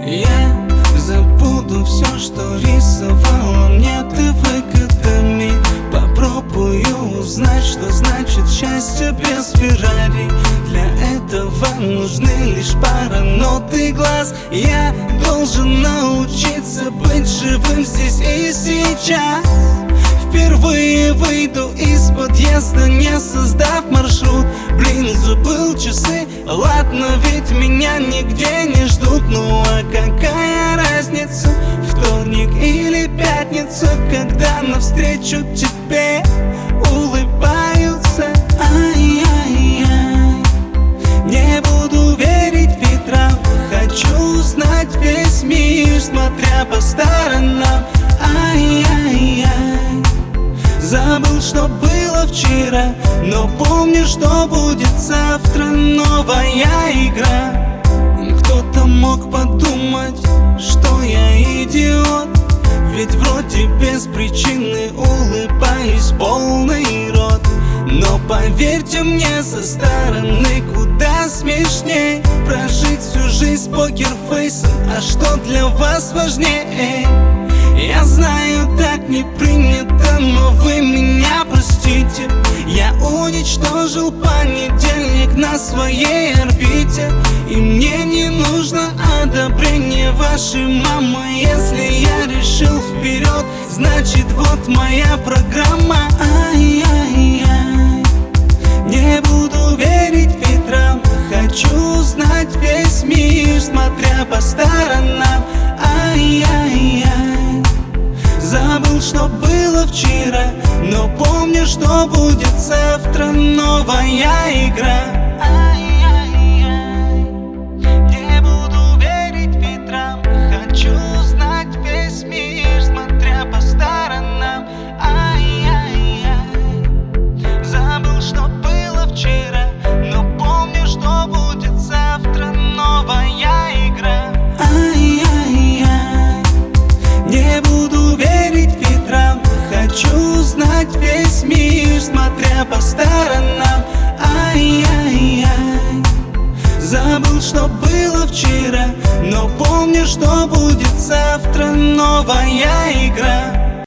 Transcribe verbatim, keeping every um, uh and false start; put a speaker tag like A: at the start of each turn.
A: Я забуду все, что рисовала мне ты выгодами. Попробую узнать, что значит счастье без Феррари. Для этого нужны лишь пара нот и глаз. Я должен научиться быть живым здесь и сейчас. Впервые выйду из подъезда, не создав маршрут. Блин, забыл часы, ладно, ведь меня нигде не ждут. Ну а какая разница, вторник или пятница, когда навстречу тебе улыбаются. Ай-яй-яй, не буду верить ветрам, хочу знать весь мир, смотря по сторонам. Ай-яй-яй, забыл, что было вчера, но помню, что будет завтра. Новая игра. Кто-то мог подумать, что я идиот, ведь вроде без причины улыбаюсь полный рот. Но поверьте мне, со стороны куда смешней прожить всю жизнь с покерфейсом. А что для вас важнее? Я знаю, так не принято, но вы меня простите. Я уничтожил понедельник на своей орбите, и мне не нужно одобрение вашей мамы. Если я решил вперед, значит вот моя программа. Ай-яй-яй, не буду верить ветрам, хочу знать весь мир, смотря по сторонам. Ай-яй-яй, забыл, что было вчера, но помню, что будет завтра. Новая игра. Ай-яй-яй, не буду верить ветрам, хочу знать весь мир, смотря по сторонам. Ай-яй-яй, забыл, что было вчера, но помню, что будет завтра. Новая игра. Ай-яй-яй, не буду верить ветрам, хочу знать весь мир, смотря по сторонам. Ай-яй-яй, забыл, что было вчера, но помню, что будет завтра. Новая игра.